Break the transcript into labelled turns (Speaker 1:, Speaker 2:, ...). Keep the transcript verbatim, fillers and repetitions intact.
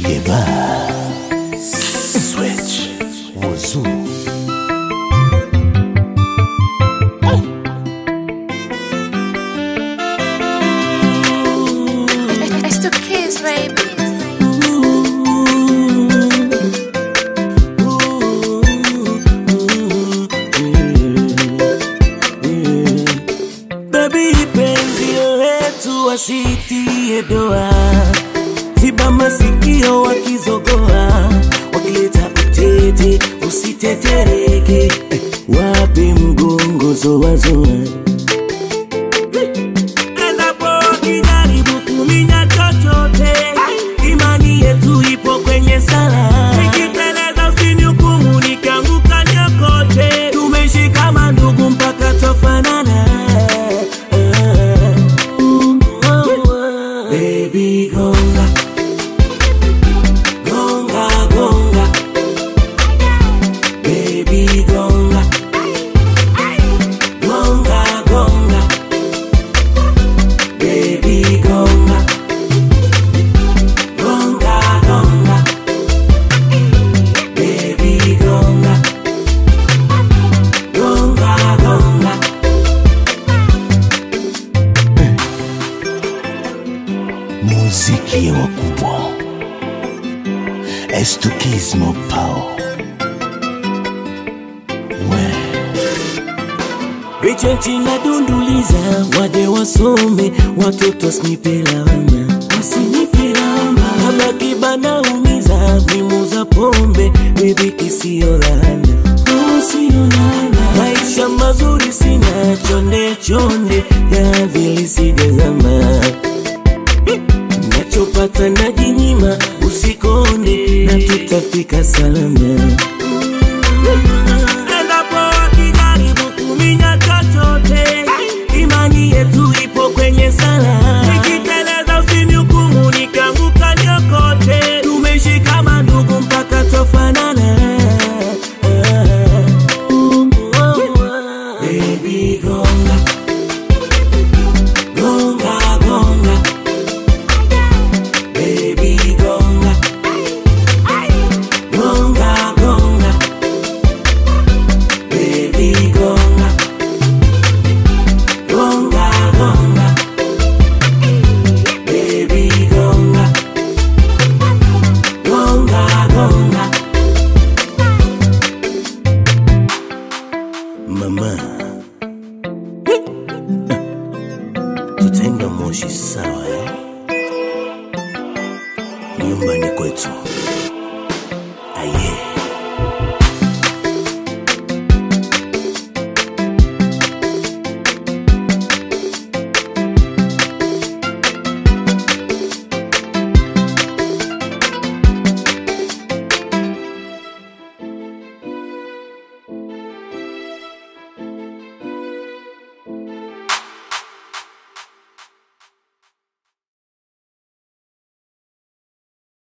Speaker 1: Geba Switch Wazoo
Speaker 2: It's the kids, baby.
Speaker 3: Baby penzi letu wasitie doa, ziba masikio wakizogoa, wakileta utete usitetereke, wape mgongo zoa zoa. Endapo kijaribu kuminya chochote, imani yetu ipo kwenye sala. Nikiteleza usinihukumu nikianguka nyokote, tumeshika mandugu mpaka tofanana. Baby gonga, gonga, gonga. Baby gonga, gonga, gonga. Baby gonga, gonga, gonga. Baby gonga, gonga, gonga.
Speaker 1: Muziki ya wakubwa Estukismo Pao We
Speaker 3: Richenti na dunduliza, waje wasome, watoto snipelama, wasinipelama. Kama kibana umiza, mimuza pombe, baby kisio lana, oh sio lana. Maisha mazuri sina, chonde chonde, ya vili sijazama. Nachopata na jinyima, usikonde, na tutafika salama. Endapo kijaribu kuminya chochote, imani yetu ipo kwenye sala. Nikiteleza usinihukumu nikianguka nyokote, tumeshika mandugu mpaka tofanana. Baby gonga, gonga, gonga. Baby gonga, gonga, gonga. Baby gonga, gonga, gonga. Baby gonga, gonga, gonga. Mama, tutaenda Moshi sawa eh? Nyumbani kwetu.